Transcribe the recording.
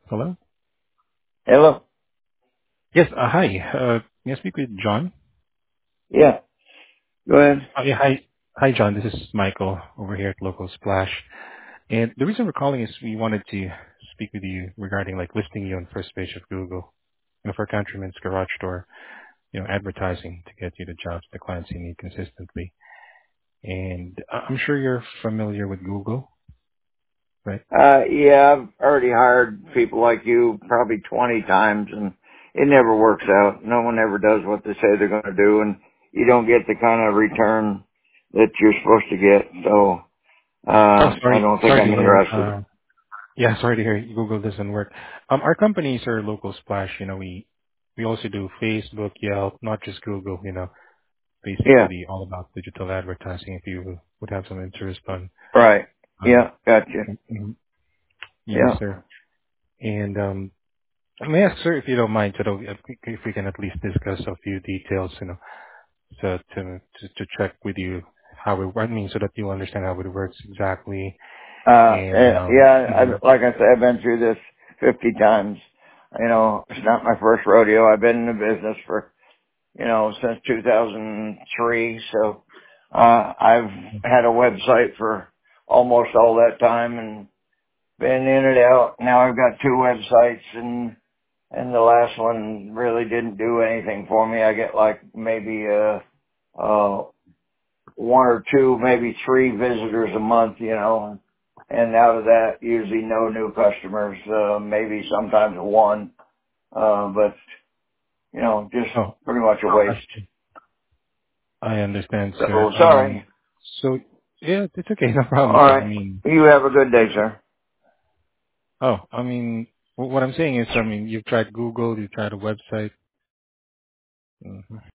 Hello? Hello? Yes, hi. May I speak with John? Yeah, go ahead. Yeah, hi. Hi, John. This is Michael over here at Local Splash. And the reason we're calling is we wanted to speak with you regarding like listing you on first page of Google, for Countryman's Garage Door, advertising to get you the jobs the clients you need consistently. And I'm sure you're familiar with Google, right? Yeah, I've already hired people like you probably 20 times and it never works out. No one ever does what they say they're going to do and you don't get the kind of return that you're supposed to get. So, Oh, I don't think sorry I'm to hear. interested. Yeah, sorry to hear Google doesn't work. Our companies are Local Splash. We also do Facebook, Yelp, not just Google. Yeah, Basically all about digital advertising. If you would have some interest on, right. um, Yeah, gotcha. mhm. Yes, Yeah. sir. And I may ask, sir, if you don't mind, so that if we can at least discuss a few details, to check with you how it. I mean, so that you understand how it works exactly. And Yeah, mhm. like I said, I've been through this 50 times. You know, it's not my first rodeo. I've been in the business for since 2003. So, I've had a website for almost all that time and been in and out. Now I've got two websites and the last one really didn't do anything for me. I get like maybe, uh, one or two, maybe three visitors a month, and out of that, usually no new customers, maybe sometimes one, but, just Oh, pretty much a I waste. see. I understand, sir. So sorry. So yeah, it's okay, no problem, All sir. I right. mean, You have a good day, sir. what I'm saying is, you've tried Google, you've tried a website. Mhm.